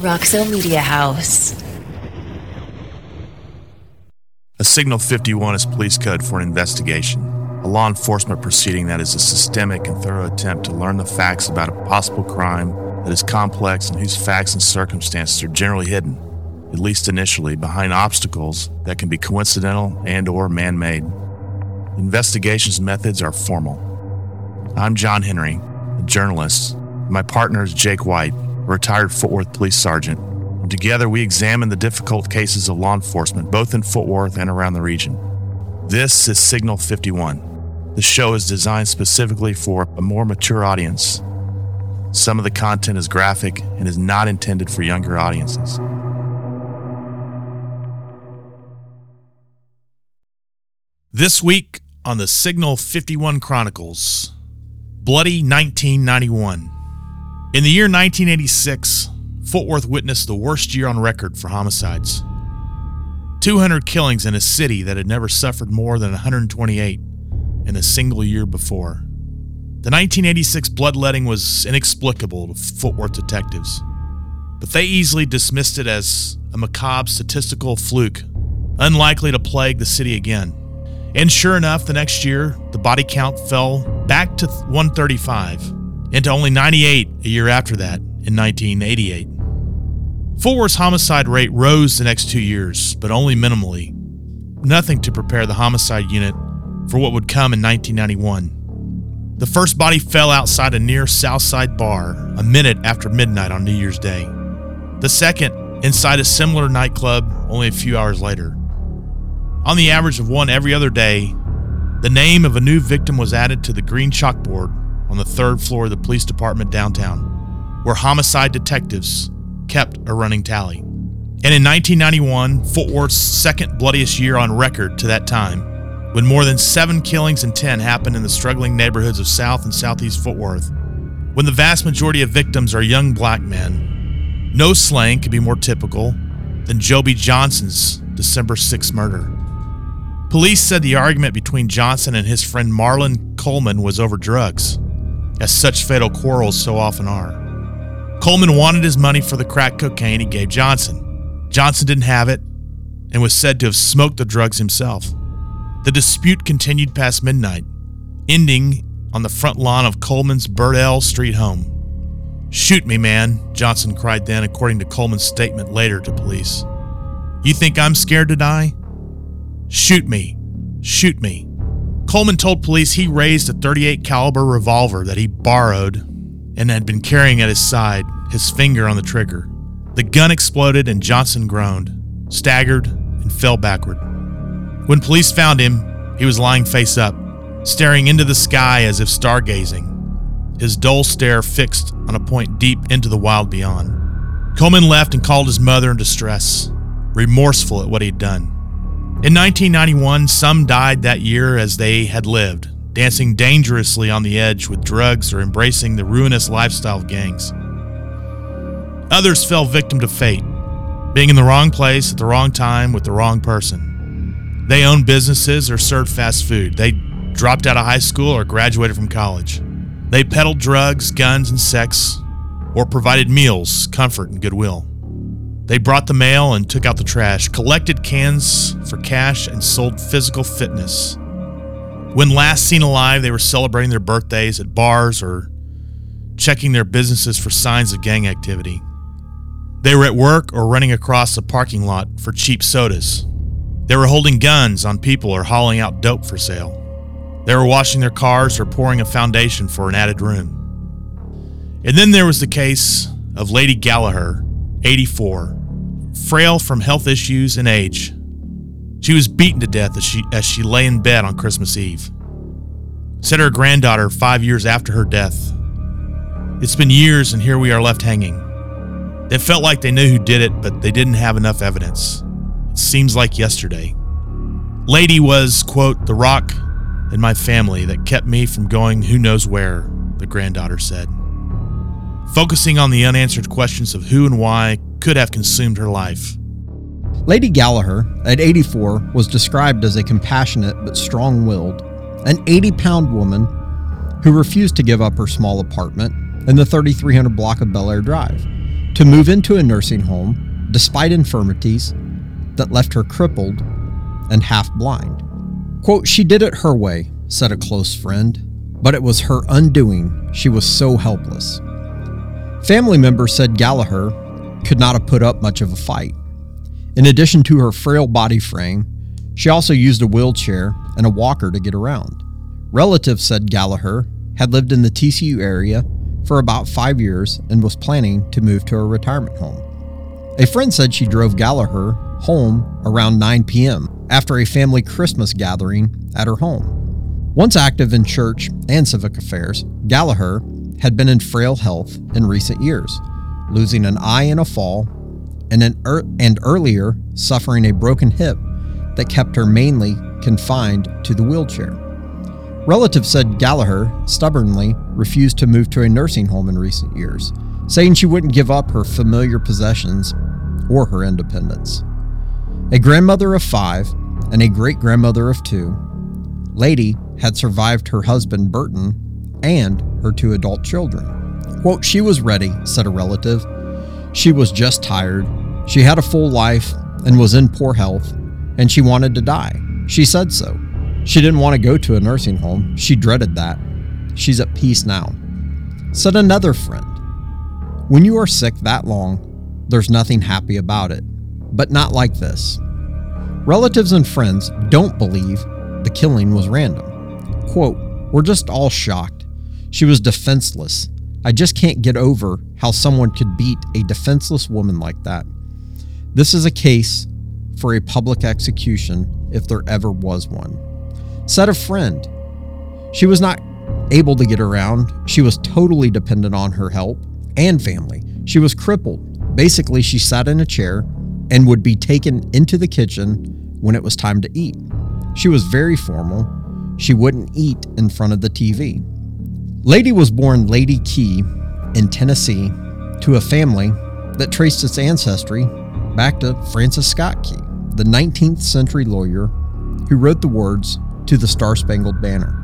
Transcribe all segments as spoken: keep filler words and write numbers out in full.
Roxo Media House. A Signal fifty-one is police code for an investigation, a law enforcement proceeding that is a systemic and thorough attempt to learn the facts about a possible crime that is complex and whose facts and circumstances are generally hidden, at least initially, behind obstacles that can be coincidental and or man-made. Investigations methods are formal. I'm John Henry, a journalist. My partner is Jake White, a retired Fort Worth police sergeant. And together we examine the difficult cases of law enforcement, both in Fort Worth and around the region. This is Signal fifty-one. The show is designed specifically for a more mature audience. Some of the content is graphic and is not intended for younger audiences. This week on the Signal fifty-one Chronicles, Bloody nineteen ninety-one. In the year nineteen eighty-six, Fort Worth witnessed the worst year on record for homicides. two hundred killings in a city that had never suffered more than one hundred twenty-eight in a single year before. The nineteen eighty-six bloodletting was inexplicable to Fort Worth detectives, but they easily dismissed it as a macabre statistical fluke, unlikely to plague the city again. And sure enough, the next year, the body count fell back to one thirty-five, and to only ninety-eight a year after that, in nineteen eighty-eight. Fort Worth's homicide rate rose the next two years, but only minimally. Nothing to prepare the homicide unit for what would come in nineteen ninety-one. The first body fell outside a near Southside bar a minute after midnight on New Year's Day. The second, inside a similar nightclub only a few hours later. On the average of one every other day, the name of a new victim was added to the green chalkboard on the third floor of the police department downtown, where homicide detectives kept a running tally. And in nineteen ninety-one, Fort Worth's second bloodiest year on record to that time, when more than seven killings and ten happened in the struggling neighborhoods of South and Southeast Fort Worth, when the vast majority of victims are young black men, no slaying could be more typical than Joby Johnson's December sixth murder. Police said the argument between Johnson and his friend Marlon Coleman was over drugs, as such fatal quarrels so often are. Coleman wanted his money for the crack cocaine he gave Johnson. Johnson didn't have it and was said to have smoked the drugs himself. The dispute continued past midnight, ending on the front lawn of Coleman's Burdell Street home. "Shoot me, man," Johnson cried then, according to Coleman's statement later to police. "You think I'm scared to die? Shoot me. Shoot me." Coleman told police he raised a thirty-eight caliber revolver that he borrowed and had been carrying at his side, his finger on the trigger. The gun exploded and Johnson groaned, staggered, and fell backward. When police found him, he was lying face up, staring into the sky as if stargazing, his dull stare fixed on a point deep into the wild beyond. Coleman left and called his mother in distress, remorseful at what he'd done. In nineteen ninety-one, some died that year as they had lived, dancing dangerously on the edge with drugs or embracing the ruinous lifestyle of gangs. Others fell victim to fate, being in the wrong place at the wrong time with the wrong person. They owned businesses or served fast food. They dropped out of high school or graduated from college. They peddled drugs, guns, and sex, or provided meals, comfort, and goodwill. They brought the mail and took out the trash, collected cans for cash, and sold physical fitness. When last seen alive, they were celebrating their birthdays at bars or checking their businesses for signs of gang activity. They were at work or running across a parking lot for cheap sodas. They were holding guns on people or hauling out dope for sale. They were washing their cars or pouring a foundation for an added room. And then there was the case of Lady Gallagher, eighty-four, frail from health issues and age. She was beaten to death as she, as she lay in bed on Christmas Eve. Said her granddaughter five years after her death, "It's been years and here we are left hanging. It felt like they knew who did it, but they didn't have enough evidence. It seems like yesterday. Lady was, quote, the rock in my family that kept me from going who knows where," the granddaughter said, focusing on the unanswered questions of who and why could have consumed her life. Lady Gallagher, at eighty-four, was described as a compassionate but strong-willed, an eighty-pound woman who refused to give up her small apartment in the thirty-three hundred block of Bel Air Drive. to move into a nursing home despite infirmities that left her crippled and half blind. Quote, "She did it her way," said a close friend, "but it was her undoing. She was so helpless." Family members said Gallagher could not have put up much of a fight. In addition to her frail body frame, she also used a wheelchair and a walker to get around. Relatives said Gallagher had lived in the T C U area for about five years and was planning to move to a retirement home. A friend said she drove Gallagher home around nine p.m. after a family Christmas gathering at her home. Once active in church and civic affairs, Gallagher had been in frail health in recent years, losing an eye in a fall and, an er- and earlier suffering a broken hip that kept her mainly confined to the wheelchair. Relatives said Gallagher stubbornly refused to move to a nursing home in recent years, saying she wouldn't give up her familiar possessions or her independence. A grandmother of five and a great-grandmother of two, Lady had survived her husband Burton and her two adult children. Quote, "She was ready," said a relative. "She was just tired. She had a full life and was in poor health, and she wanted to die. She said so. She didn't want to go to a nursing home. She dreaded that. She's at peace now." Said another friend, "When you are sick that long, there's nothing happy about it, but not like this." Relatives and friends don't believe the killing was random. Quote, "We're just all shocked. She was defenseless. I just can't get over how someone could beat a defenseless woman like that. This is a case for a public execution if there ever was one." Said a friend, "She was not able to get around. She was totally dependent on her help and family. She was crippled. Basically, she sat in a chair and would be taken into the kitchen when it was time to eat. She was very formal. She wouldn't eat in front of the T V." Lady was born Lady Key in Tennessee to a family that traced its ancestry back to Francis Scott Key, the nineteenth century lawyer who wrote the words to the Star-Spangled Banner.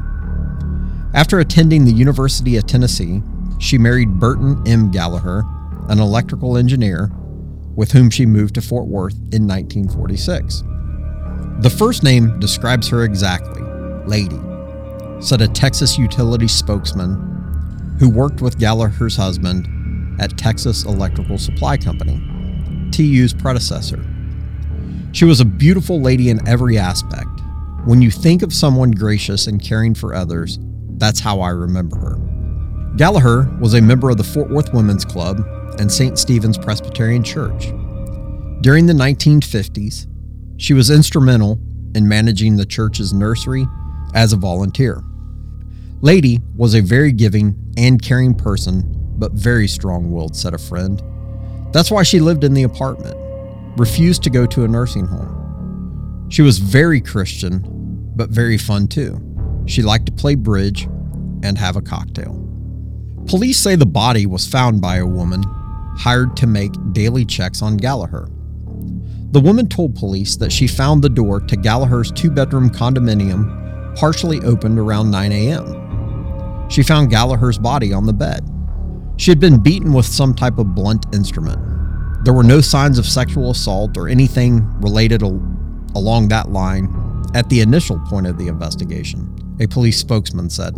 After attending the University of Tennessee, she married Burton M. Gallagher, an electrical engineer, with whom she moved to Fort Worth in nineteen forty-six. The first name describes her exactly, Lady, said a Texas utility spokesman who worked with Gallagher's husband at Texas Electrical Supply Company, T U's predecessor. "She was a beautiful lady in every aspect. When you think of someone gracious and caring for others, that's how I remember her." Gallagher was a member of the Fort Worth Women's Club and Saint Stephen's Presbyterian Church. During the nineteen fifties, she was instrumental in managing the church's nursery as a volunteer. Lady was a very giving and caring person, but very strong-willed, said a friend. That's why she lived in the apartment, refused to go to a nursing home. She was very Christian, but very fun too. She liked to play bridge and have a cocktail. Police say the body was found by a woman hired to make daily checks on Gallagher. The woman told police that she found the door to Gallagher's two-bedroom condominium partially opened around nine a.m. She found Gallagher's body on the bed. She had been beaten with some type of blunt instrument. There were no signs of sexual assault or anything related al- along that line at the initial point of the investigation, a police spokesman said.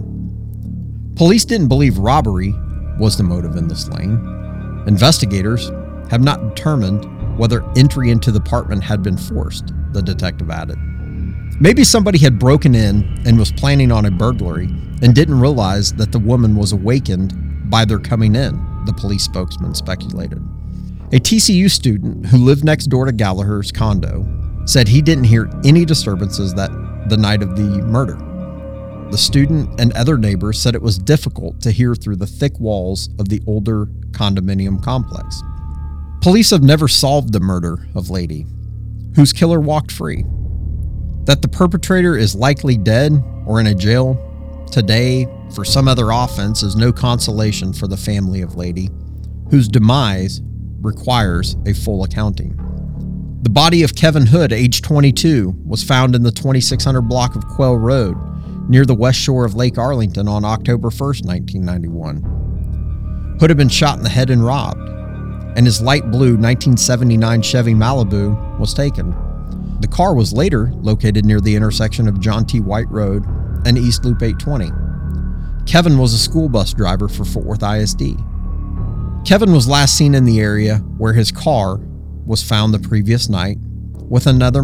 Police didn't believe robbery was the motive in the slaying. Investigators have not determined whether entry into the apartment had been forced, the detective added. Maybe somebody had broken in and was planning on a burglary and didn't realize that the woman was awakened by their coming in, the police spokesman speculated. A T C U student who lived next door to Gallagher's condo said he didn't hear any disturbances that the night of the murder. The student and other neighbors said it was difficult to hear through the thick walls of the older condominium complex. Police have never solved the murder of Lady, whose killer walked free. That the perpetrator is likely dead or in a jail today for some other offense is no consolation for the family of Lady, whose demise requires a full accounting. The body of Kevin Hood, age twenty-two, was found in the twenty-six hundred block of Quail Road near the west shore of Lake Arlington on October first, nineteen ninety-one. Hood had been shot in the head and robbed. and his light blue nineteen seventy-nine Chevy Malibu was taken. The car was later located near the intersection of John T. White Road and East Loop eight twenty. Kevin was a school bus driver for Fort Worth I S D. Kevin was last seen in the area where his car was found the previous night with another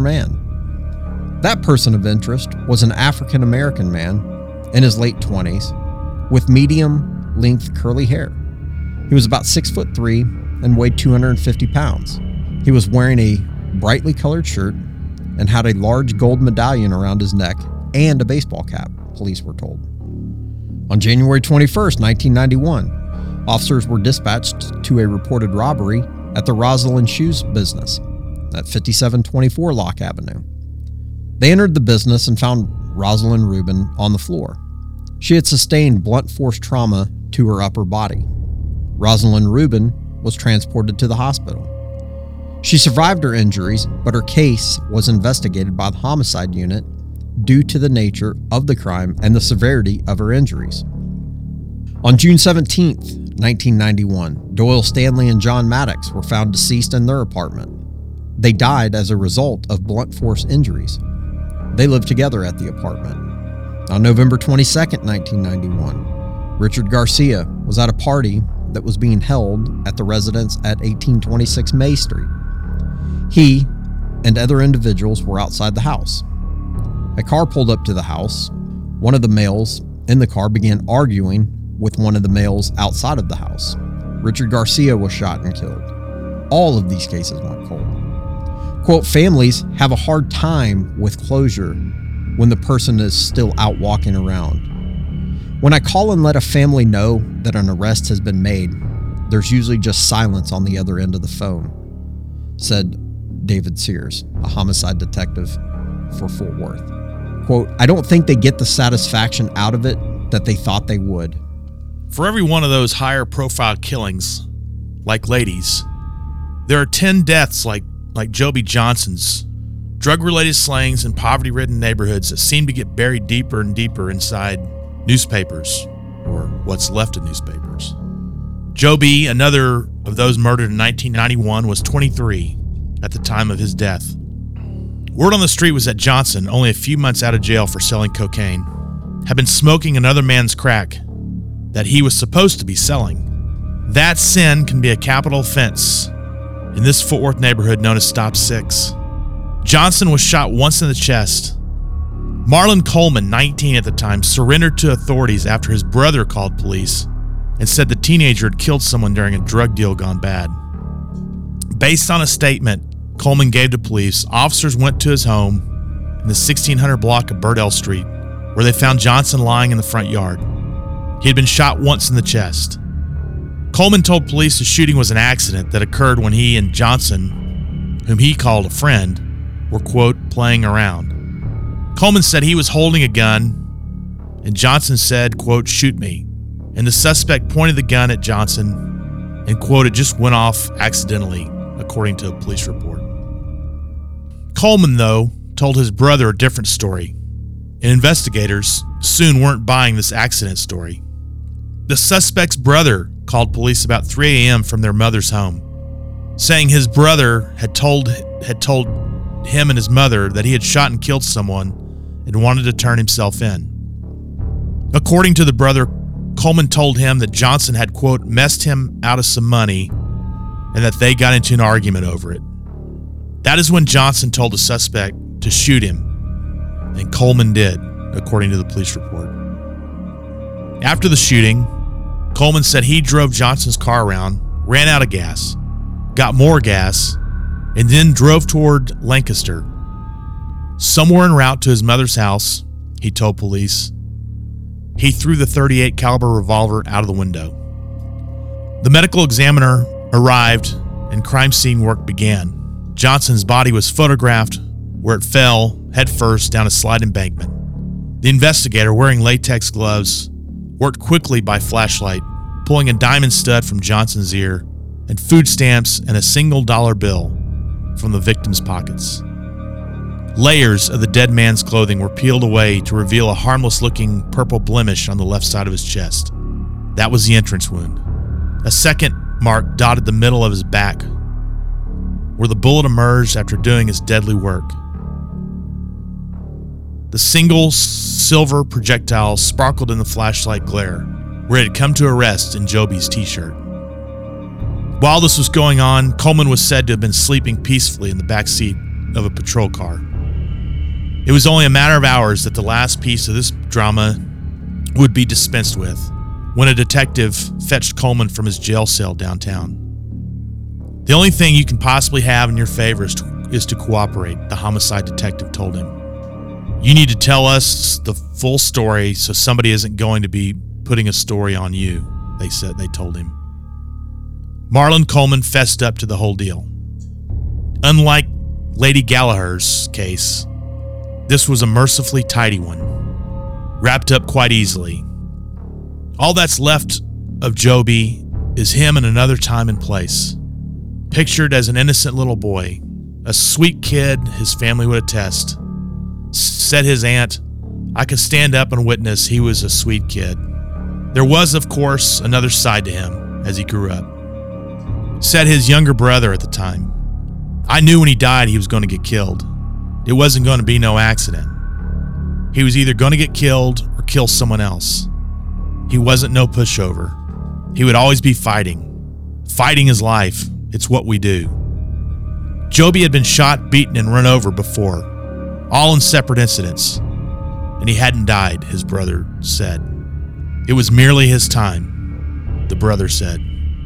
man. That person of interest was an African American man in his late twenties with medium-length curly hair. He was about six foot three and weighed two hundred fifty pounds. He was wearing a brightly colored shirt and had a large gold medallion around his neck and a baseball cap, police were told. On January twenty-first, nineteen ninety-one, officers were dispatched to a reported robbery at the Rosalind Shoes business at fifty-seven twenty-four Locke Avenue. They entered the business and found Rosalind Rubin on the floor. She had sustained blunt force trauma to her upper body. Rosalind Rubin was transported to the hospital. She survived her injuries, but her case was investigated by the homicide unit due to the nature of the crime and the severity of her injuries. On June seventeenth, nineteen ninety-one, Doyle Stanley and John Maddox were found deceased in their apartment. They died as a result of blunt force injuries. They lived together at the apartment. On November twenty-second, nineteen ninety-one, Richard Garcia was at a party that was being held at the residence at eighteen twenty-six May Street. He and other individuals were outside the house. A car pulled up to the house. One of the males in the car began arguing with one of the males outside of the house. Richard Garcia was shot and killed. All of these cases went cold. Quote, families have a hard time with closure when the person is still out walking around. When I call and let a family know that an arrest has been made, there's usually just silence on the other end of the phone, said David Sears, a homicide detective for Fort Worth. Quote, I don't think they get the satisfaction out of it that they thought they would. For every one of those higher profile killings, like ladies, there are ten deaths like, like Joby Johnson's, drug-related slayings in poverty-ridden neighborhoods that seem to get buried deeper and deeper inside newspapers, or what's left of newspapers. Joby, another of those murdered in nineteen ninety-one, was twenty-three at the time of his death. Word on the street was that Johnson, only a few months out of jail for selling cocaine, had been smoking another man's crack that he was supposed to be selling. That sin can be a capital offense in this Fort Worth neighborhood known as Stop Six. Johnson was shot once in the chest. Marlon Coleman, nineteen at the time, surrendered to authorities after his brother called police and said the teenager had killed someone during a drug deal gone bad. Based on a statement Coleman gave to police, officers went to his home in the sixteen hundred block of Burdell Street, where they found Johnson lying in the front yard. He had been shot once in the chest. Coleman told police the shooting was an accident that occurred when he and Johnson, whom he called a friend, were, quote, playing around. Coleman said he was holding a gun, and Johnson said, quote, shoot me. And the suspect pointed the gun at Johnson, and, quote, it just went off accidentally, according to a police report. Coleman, though, told his brother a different story, and investigators soon weren't buying this accident story. The suspect's brother called police about three a.m. from their mother's home, saying his brother had told had told him and his mother that he had shot and killed someone and wanted to turn himself in. According to the brother, Coleman told him that Johnson had, quote, messed him out of some money and that they got into an argument over it. That is when Johnson told the suspect to shoot him, and Coleman did, according to the police report. After the shooting, Coleman said he drove Johnson's car around, ran out of gas, got more gas, and then drove toward Lancaster. Somewhere en route to his mother's house, he told police, he threw the thirty-eight caliber revolver out of the window. The medical examiner arrived and crime scene work began. Johnson's body was photographed where it fell headfirst down a slide embankment. The investigator, wearing latex gloves, worked quickly by flashlight, pulling a diamond stud from Johnson's ear and food stamps and a single dollar bill from the victim's pockets. Layers of the dead man's clothing were peeled away to reveal a harmless-looking purple blemish on the left side of his chest. That was the entrance wound. A second mark dotted the middle of his back, where the bullet emerged after doing its deadly work. The single silver projectile sparkled in the flashlight glare, where it had come to a rest in Joby's t-shirt. While this was going on, Coleman was said to have been sleeping peacefully in the back seat of a patrol car. It was only a matter of hours that the last piece of this drama would be dispensed with, when a detective fetched Coleman from his jail cell downtown. The only thing you can possibly have in your favor is to, is to cooperate, the homicide detective told him. You need to tell us the full story so somebody isn't going to be putting a story on you, they said. They told him. Marlon Coleman fessed up to the whole deal. Unlike Lady Gallagher's case, this was a mercifully tidy one, wrapped up quite easily. All that's left of Joby is him in another time and place, pictured as an innocent little boy, a sweet kid his family would attest. Said his aunt, I could stand up and witness he was a sweet kid. There was, of course, another side to him as he grew up. Said his younger brother at the time, I knew when he died he was going to get killed. It wasn't going to be no accident. He was either going to get killed or kill someone else. He wasn't no pushover. He would always be fighting. Fighting is life. It's what we do. Joby had been shot, beaten, and run over before, all in separate incidents, and he hadn't died, his brother said. It was merely his time, the brother said.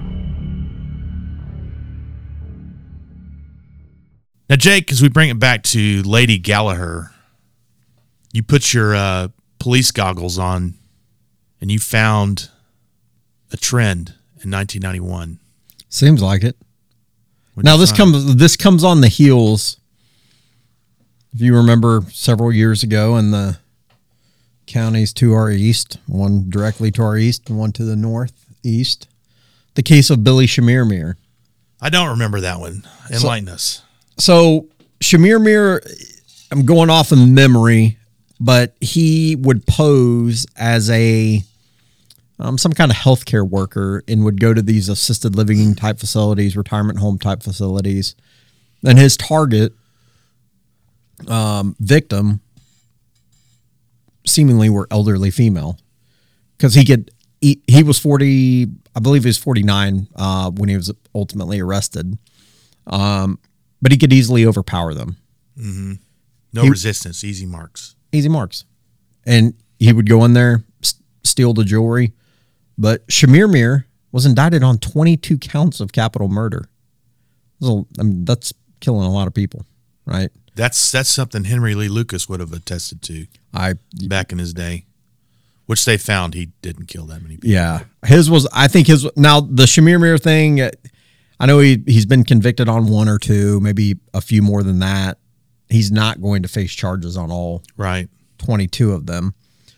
Now, Jake, as we bring it back to Lady Gallagher, you put your uh, police goggles on and you found a trend in nineteen ninety-one. Seems like it. What'd now you this find? comes this comes on the heels. If you remember several years ago in the counties to our east, one directly to our east and one to the northeast, the case of Billy Shamir. I don't remember that one. Enlighten So- us. So Shamir Mir, I'm going off of memory, but he would pose as a um, some kind of healthcare worker and would go to these assisted living type facilities, retirement home type facilities, and his target um, victim seemingly were elderly female, because he could he, he was forty, I believe he was forty-nine uh, when he was ultimately arrested. Um, But he could easily overpower them. Mm-hmm. No He- resistance, easy marks. Easy marks. And he would go in there, s- steal the jewelry. But Shamir Mir was indicted on twenty-two counts of capital murder. So, I mean, that's killing a lot of people, right? That's that's something Henry Lee Lucas would have attested to I back in his day, which they found he didn't kill that many people. Yeah. His was, I think his, now the Shamir Mir thing, uh, I know he, he's been convicted on one or two, maybe a few more than that. He's not going to face charges on all Right. twenty-two of them.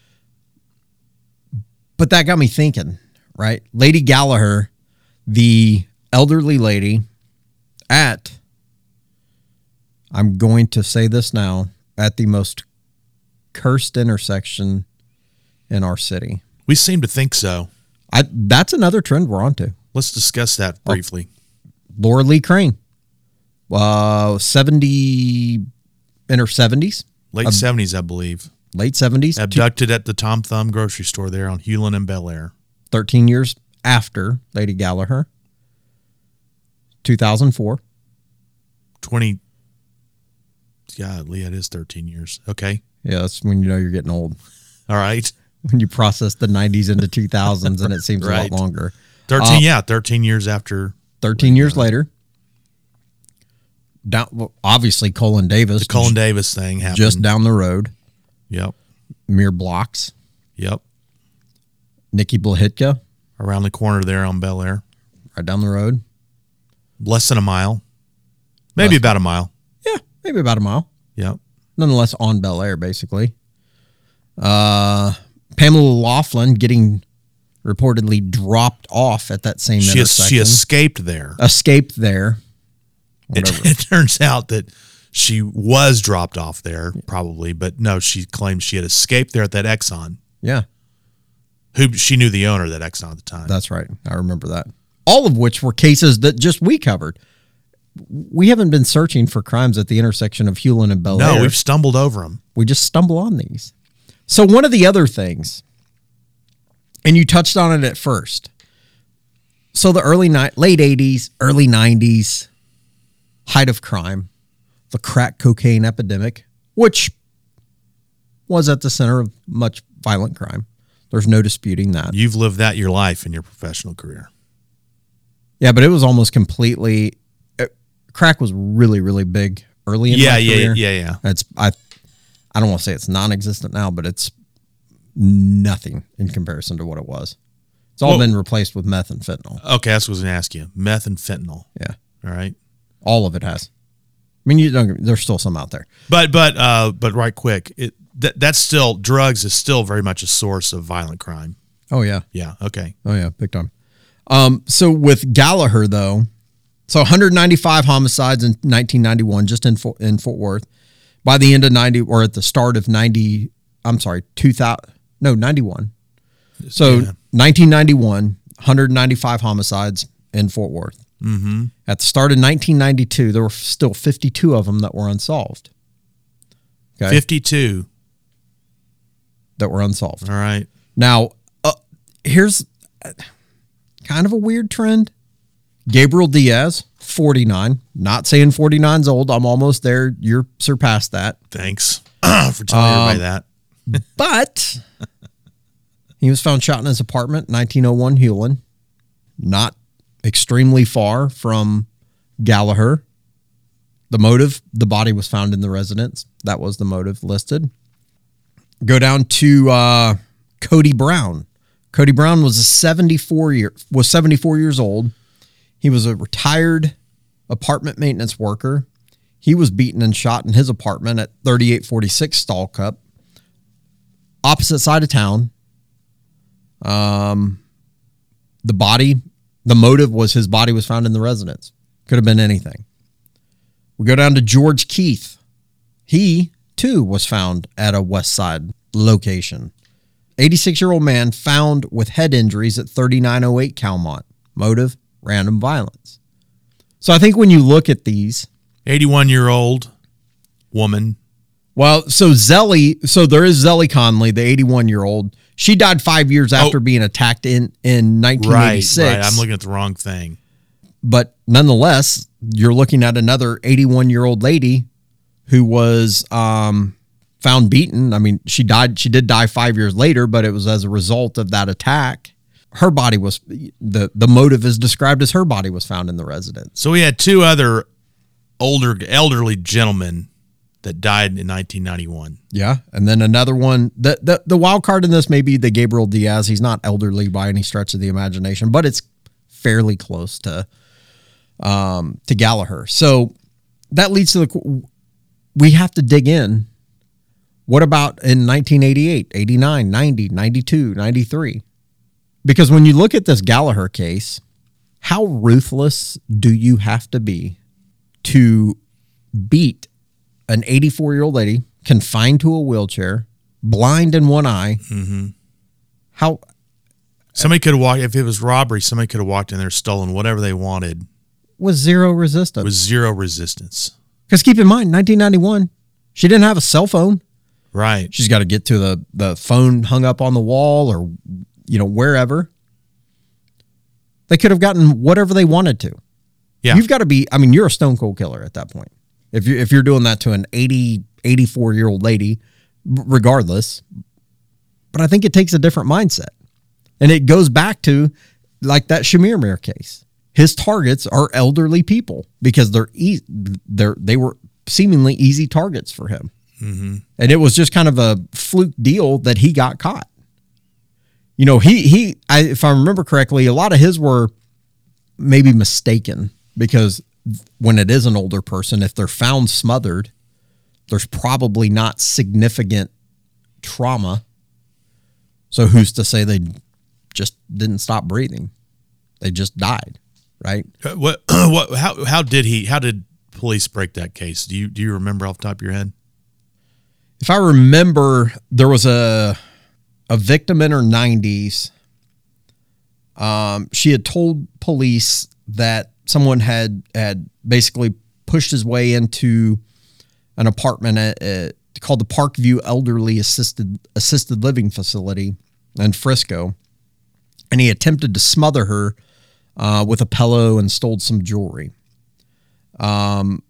But that got me thinking, right? Lady Gallagher, the elderly lady at, I'm going to say this now, at the most cursed intersection in our city. We seem to think so. I That's another trend we're onto. Let's discuss that briefly. Laura Lee Crane, uh, seventy in her seventies, Late seventies, I believe. late seventies, Abducted at the Tom Thumb grocery store there on Hewlin and Bel Air. thirteen years after Lady Gallagher, two thousand four. twenty. God, Leah, it is thirteen years. Okay. Yeah, that's when you know you're getting old. All right. When you process the nineties into two thousands and it seems Right. a lot longer. thirteen, Uh, yeah, thirteen years after. thirteen years later, down, well, obviously Colin Davis, The Colin Davis thing happened. just down the road, Yep. mere blocks. Yep. Nikki Blahitka, Around the corner there on Bel Air. right down the road. Less than a mile. Maybe Less- about a mile. Yeah, maybe about a mile. Yep. Nonetheless, on Bel Air, basically. Uh, Pamela Laughlin getting reportedly dropped off at that same She, es- intersection. she escaped there. Escaped there. It, Whatever. it turns out that she was dropped off there, probably, but no, she claimed she had escaped there at that Exxon. Yeah, Who she knew the owner of that Exxon at the time. that's right. I remember that. all of which were cases that just we covered. We haven't been searching for crimes at the intersection of Hewlin and Bel Air. No, we've stumbled over them. We just stumble on these. So one of the other things, and you touched on it at first. So the early ni- late eighties, early nineties, height of crime, the crack cocaine epidemic, which was at the center of much violent crime. There's no disputing that. You've lived that your life in your professional career. Yeah, but it was almost completely... It, crack was really, really big early in yeah, my yeah, career. Yeah, yeah, yeah. It's, I, I don't want to say it's non-existent now, but it's nothing in comparison to what it was. It's all well, been replaced with meth and fentanyl. Okay, that's what I was going to ask you. Meth and fentanyl. Yeah. All right. All of it has. I mean, you don't, there's still some out there. But but uh, but right quick, it that that's still, drugs is still very much a source of violent crime. Oh, yeah. Yeah, okay. Oh, yeah, big time. Um, so with Gallagher, though, so one hundred ninety-five homicides in nineteen ninety-one, just in Fort, in Fort Worth. By the end of ninety, or at the start of ninety, I'm sorry, two thousand, no, ninety-one. So yeah. nineteen ninety-one, one hundred ninety-five homicides in Fort Worth. Mm-hmm. At the start of nineteen ninety-two, there were still fifty-two of them that were unsolved. Okay? fifty-two. That were unsolved. All right. Now, uh, here's kind of a weird trend. Gabriel Diaz, forty-nine. Not saying forty-nine's old. I'm almost there. You're surpassed that. Thanks for telling um, everybody that. But he was found shot in his apartment, nineteen oh one Hewlin. Not extremely far from Gallagher. The motive, the body was found in the residence. That was the motive listed. Go down to uh, Cody Brown. Cody Brown was a seventy-four year was seventy-four years old. He was a retired apartment maintenance worker. He was beaten and shot in his apartment at thirty-eight forty-six Stallcup, opposite side of town. Um, the body, the motive was his body was found in the residence. Could have been anything. We go down to George Keith. He, too, was found at a West Side location. eighty-six-year-old man found with head injuries at thirty-nine oh eight Calmont. Motive, random violence. So I think when you look at these... eighty-one-year-old woman. Well, so Zelly, so there is Zelly Conley, the eighty-one-year-old. She died five years after oh, being attacked in, in nineteen eighty-six. Right, right. I'm looking at the wrong thing. But nonetheless, you're looking at another eighty-one-year-old lady who was um, found beaten. I mean, she died. She did die five years later, but it was as a result of that attack. Her body was, the, the motive is described as her body was found in the residence. So we had two other older, elderly gentlemen that died in nineteen ninety-one. Yeah. And then another one, the, the, the wild card in this may be the Gabriel Diaz. He's not elderly by any stretch of the imagination, but it's fairly close to, um, to Gallagher. So that leads to the, we have to dig in. What about in nineteen eighty-eight, eighty-nine, ninety, ninety-two, ninety-three? Because when you look at this Gallagher case, how ruthless do you have to be to beat an eighty-four-year-old lady confined to a wheelchair, blind in one eye? Mm-hmm. How somebody could have walked, if it was robbery, somebody could have walked in there, stolen whatever they wanted. With zero resistance. With zero resistance. Because keep in mind, nineteen ninety-one, she didn't have a cell phone. Right. She's got to get to the, the phone hung up on the wall or, you know, wherever. They could have gotten whatever they wanted to. Yeah. You've got to be, I mean, you're a stone cold killer at that point. If you if you're doing that to an eighty, eighty-four-year-old lady, regardless. But I think it takes a different mindset. And it goes back to like that Shamir Mir case. His targets are elderly people because they're e- they're they were seemingly easy targets for him. Mm-hmm. And it was just kind of a fluke deal that he got caught. You know, he, he I, if I remember correctly, a lot of his were maybe mistaken because when it is an older person, if they're found smothered, there's probably not significant trauma. So who's to say they just didn't stop breathing? They just died, right? What, what, how, how did he, how did police break that case? Do you, do you remember off the top of your head? If I remember, there was a, a victim in her nineties Um, she had told police that someone had had basically pushed his way into an apartment at, at, called the Parkview Elderly Assisted Assisted Living Facility in Frisco, and he attempted to smother her uh, with a pillow and stole some jewelry. Um,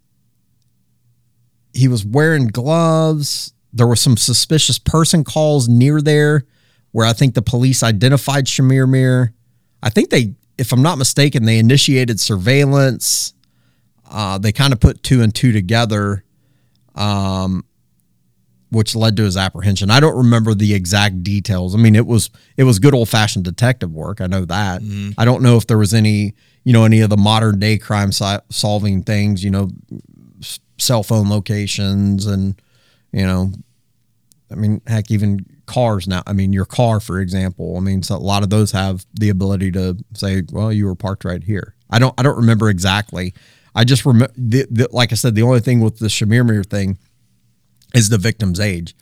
he was wearing gloves. There were some suspicious person calls near there where I think the police identified Shamir Mir. I think they, if I'm not mistaken, they initiated surveillance. Uh, they kind of put two and two together, um, which led to his apprehension. I don't remember the exact details. I mean, it was it was good old fashioned detective work. I know that. Mm-hmm. I don't know if there was any, you know, any of the modern day crime si- solving things. You know, s- cell phone locations and, you know, I mean, heck, even cars now. I mean, your car, for example. I mean, so a lot of those have the ability to say, well, you were parked right here. I don't. I don't remember exactly. I just remember, the, the, like I said, the only thing with the Shamir Mir thing is the victim's age.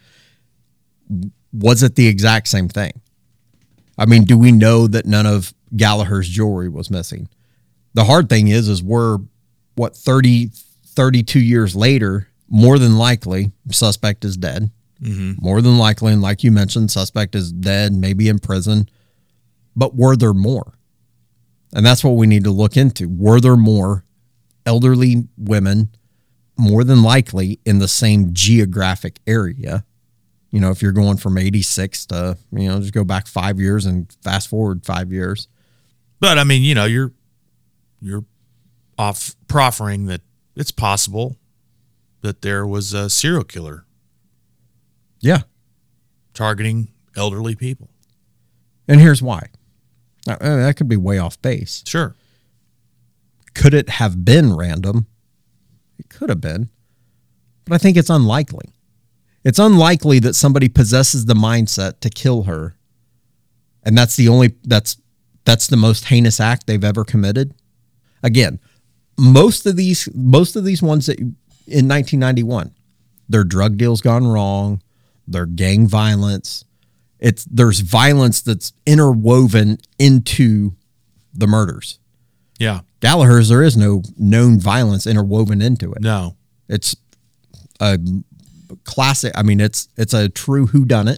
Was it the exact same thing? I mean, do we know that none of Gallagher's jewelry was missing? The hard thing is, is we're, what, thirty, thirty-two years later, more than likely, suspect is dead. Mm-hmm. More than likely, and like you mentioned, suspect is dead, maybe in prison. But were there more? And that's what we need to look into. Were there more elderly women, more than likely in the same geographic area? You know, if you're going from eighty-six to, you know, just go back five years and fast forward five years. But I mean, you know, you're you're off proffering that it's possible that there was a serial killer. Yeah. Targeting elderly people. And here's why. Now, that could be way off base. Sure. Could it have been random? It could have been. But I think it's unlikely. It's unlikely that somebody possesses the mindset to kill her. And that's the only, that's, that's the most heinous act they've ever committed. Again, most of these, most of these ones that in nineteen ninety-one, their drug deals gone wrong, their gang violence. It's, there's violence that's interwoven into the murders. Yeah. Gallagher's, there is no known violence interwoven into it. No. It's a classic. I mean, it's it's a true whodunit.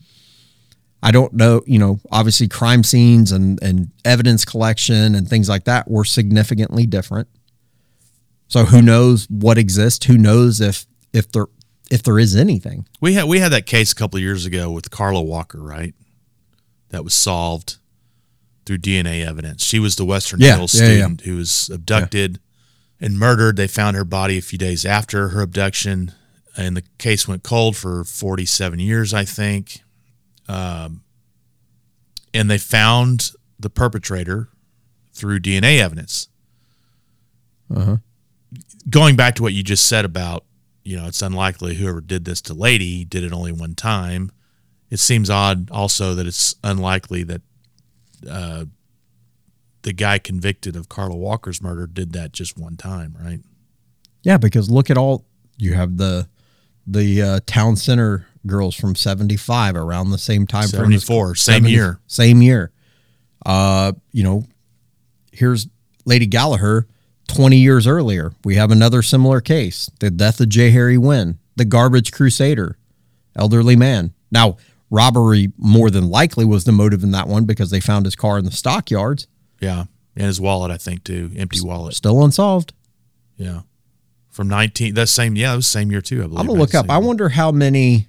I don't know, you know, obviously crime scenes and, and evidence collection and things like that were significantly different. So who knows what exists? Who knows if if there if there is anything? We had we had that case a couple of years ago with Carla Walker, right? That was solved through D N A evidence. She was the Western yeah, Hills yeah, student yeah. who was abducted yeah. and murdered. They found her body a few days after her abduction, and the case went cold for forty-seven years, I think. Um, and they found the perpetrator through D N A evidence. Uh-huh. Going back to what you just said about, you know, it's unlikely whoever did this to Lady did it only one time. It seems odd also that it's unlikely that uh, the guy convicted of Carla Walker's murder did that just one time, right? Yeah, because look at all, you have the the uh, Town Center girls from seventy-five around the same time. seventy-four, same seventy, year. Same year. Uh, you know, here's Lady Gallagher twenty years earlier. We have another similar case. The death of J. Harry Wynn, the Garbage Crusader, elderly man. Now, robbery more than likely was the motive in that one because they found his car in the stockyards. Yeah, and his wallet, I think, too. Empty wallet. Still unsolved. Yeah. From nineteen, that same, yeah, it was the same year, too, I believe. I'm going to look up. I wonder how many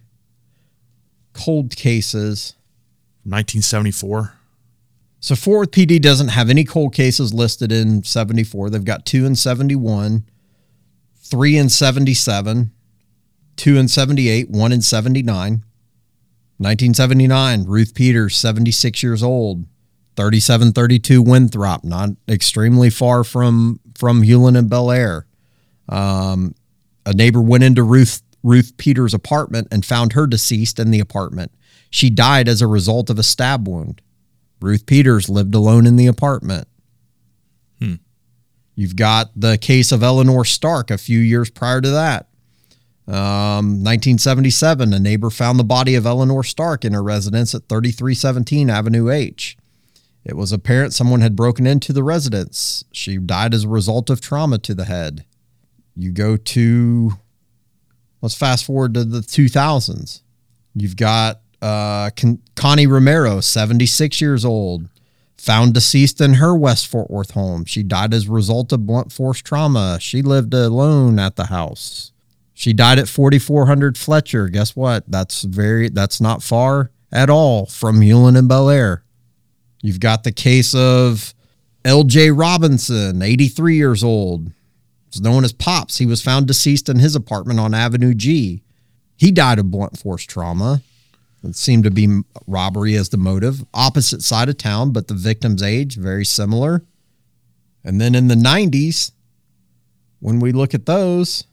cold cases. nineteen seventy-four. So Fort Worth P D doesn't have any cold cases listed in seventy-four. They've got two in seventy-one, three in seventy-seven, two in seventy-eight, one in seventy-nine. nineteen seventy-nine, Ruth Peters, seventy-six years old. thirty-seven thirty-two Winthrop, not extremely far from, from Hewlin and Bel Air. Um, a neighbor went into Ruth Ruth Peters' apartment and found her deceased in the apartment. She died as a result of a stab wound. Ruth Peters lived alone in the apartment. Hmm. You've got the case of Eleanor Stark a few years prior to that. Um, nineteen seventy-seven, a neighbor found the body of Eleanor Stark in her residence at thirty-three seventeen Avenue H. It was apparent someone had broken into the residence. She died as a result of trauma to the head. You go to, let's fast forward to the two thousands. You've got uh, Con- Connie Romero, seventy-six years old, found deceased in her West Fort Worth home. She died as a result of blunt force trauma. She lived alone at the house. She died at forty-four hundred Fletcher. Guess what? That's very, that's not far at all from Hewlin and Bel Air. You've got the case of L J Robinson, eighty-three years old. It's known as Pops. He was found deceased in his apartment on Avenue G. He died of blunt force trauma. It seemed to be robbery as the motive. Opposite side of town, but the victim's age, very similar. And then in the nineties, when we look at those,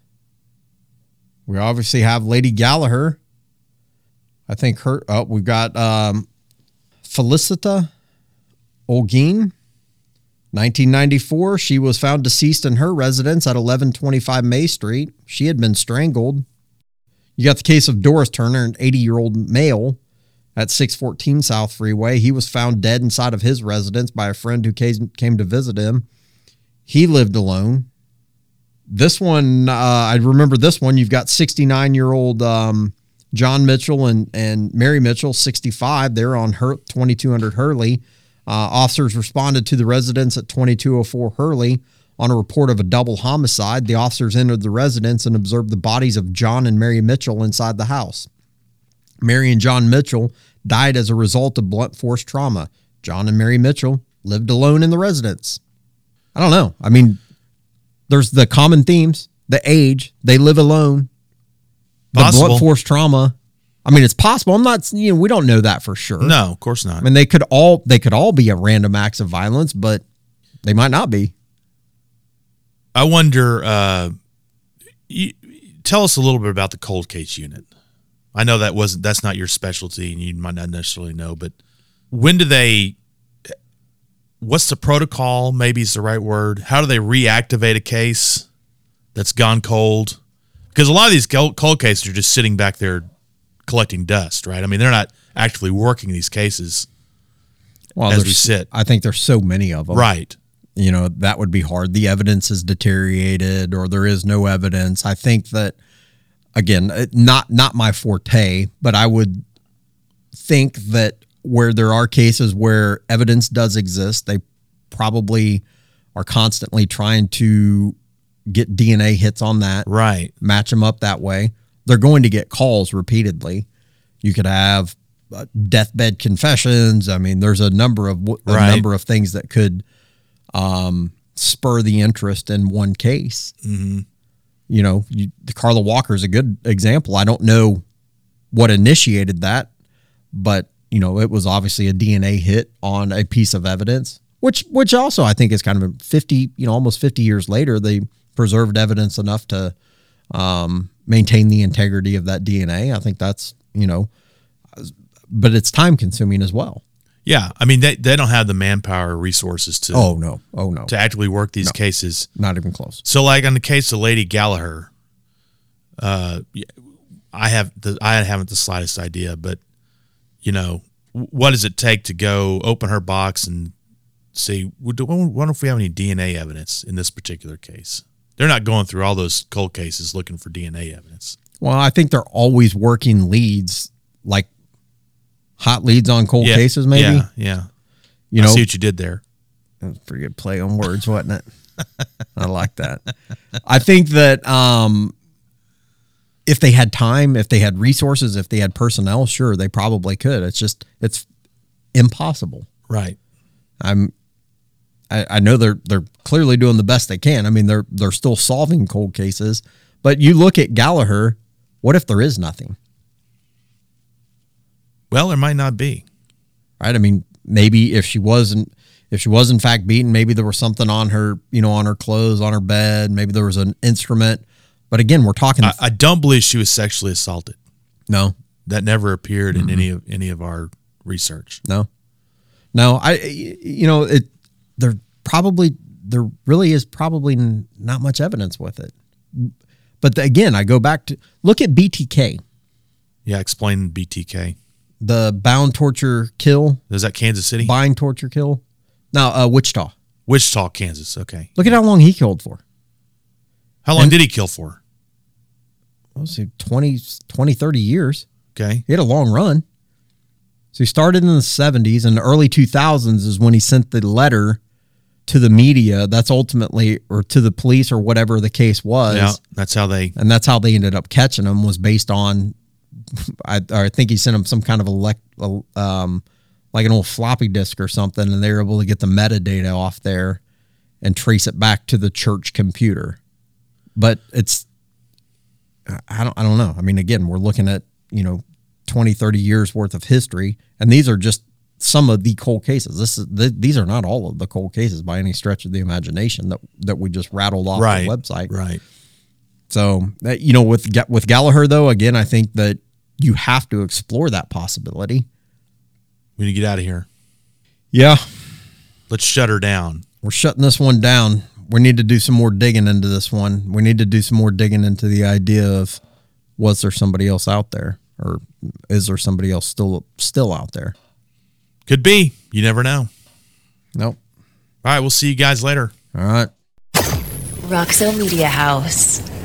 we obviously have Lady Gallagher. I think her, oh, we've got um, Felicita Olguin, nineteen ninety-four. She was found deceased in her residence at eleven twenty-five May Street. She had been strangled. You got the case of Doris Turner, an eighty-year-old male at six fourteen South Freeway. He was found dead inside of his residence by a friend who came to visit him. He lived alone. This one, uh, I remember this one. You've got sixty-nine-year-old um, John Mitchell and, and Mary Mitchell, sixty-five. They're on Hur- twenty-two hundred Hurley. Uh, officers responded to the residence at twenty-two oh four Hurley on a report of a double homicide. The officers entered the residence and observed the bodies of John and Mary Mitchell inside the house. Mary and John Mitchell died as a result of blunt force trauma. John and Mary Mitchell lived alone in the residence. I don't know. I mean, there's the common themes, the age, they live alone, the Possible. blunt force trauma. I mean, it's possible. I'm not, you know, we don't know that for sure. No, of course not. I mean, they could all, they could all be a random acts of violence, but they might not be. I wonder, uh, you, tell us a little bit about the cold case unit. I know that wasn't, that's not your specialty and you might not necessarily know, but when do they, what's the protocol? Maybe is the right word. How do they reactivate a case that's gone cold? Because a lot of these cold, cold cases are just sitting back there collecting dust, right? I mean, they're not actually working these cases well, as we sit. I think there's so many of them. Right. You know, that would be hard. The evidence is deteriorated or there is no evidence. I think that, again, not not my forte, but I would think that where there are cases where evidence does exist, they probably are constantly trying to get D N A hits on that. Right. Match them up that way. They're going to get calls repeatedly. You could have uh, deathbed confessions. I mean, there's a number of a right. number of things that could um, spur the interest in one case. Mm-hmm. You know, you, the Carla Walker is a good example. I don't know what initiated that, but you know, it was obviously a D N A hit on a piece of evidence, which which also I think is kind of a fifty, you know, almost fifty years later, they preserved evidence enough to um, maintain the integrity of that D N A. I think that's, you know, but it's time consuming as well. Yeah. I mean, they, they don't have the manpower resources to, oh, no. Oh, no. to actively work these No. cases. Not even close. So like on the case of Lady Gallagher, uh, I have the, I haven't the slightest idea, but you know, what does it take to go open her box and see, wonder if we have any D N A evidence in this particular case? They're not going through all those cold cases looking for D N A evidence. Well, I think they're always working leads, like hot leads on cold Yeah, cases, maybe. Yeah, yeah. You I know, see what you did there. that was a pretty good play on words, wasn't it? I like that. I think that um, if they had time, if they had resources, if they had personnel, sure, they probably could. It's just, it's impossible. Right. I'm, I, I know they're they're clearly doing the best they can. I mean, they're they're still solving cold cases, but you look at Gallagher. What if there is nothing? Well, there might not be. Right? I mean, maybe if she wasn't, if she was in fact beaten, maybe there was something on her, you know, on her clothes, on her bed. Maybe there was an instrument. But again, we're talking. I, I don't believe she was sexually assaulted. No, That never appeared Mm-hmm. in any of any of our research. no, no. I, you know, it. There probably there really is probably not much evidence with it. But the, again, I go back to look at B T K. Yeah, explain B T K. The bound, torture, kill. Is that Kansas City? Bind, torture, kill. Now, uh, Wichita. Wichita, Kansas. Okay. Look at how long he killed for. How long And- did he kill for? What was it, twenty, twenty, thirty years? Okay. He had a long run. So he started in the seventies, and the early two thousands is when he sent the letter to the media. That's ultimately, or to the police or whatever the case was. Yeah, that's how they. And that's how they ended up catching him, was based on, I, I think he sent him some kind of elect, um, like an old floppy disk or something, and they were able to get the metadata off there and trace it back to the church computer. But it's, I don't, I don't know. I mean, again, we're looking at, you know, twenty, thirty years worth of history, and these are just some of the cold cases. This is th- these are not all of the cold cases by any stretch of the imagination that that we just rattled off Right. the website. Right. So, that, you know, with Ga- with Gallagher though, again, I think that you have to explore that possibility. We need to get out of here. Yeah, Let's shut her down. we're shutting this one down. We need to do some more digging into this one. We need to do some more digging into the idea of, was there somebody else out there, or is there somebody else still still out there? Could be. You never know. Nope. All right. We'll see you guys later. All right. Roxo Media House.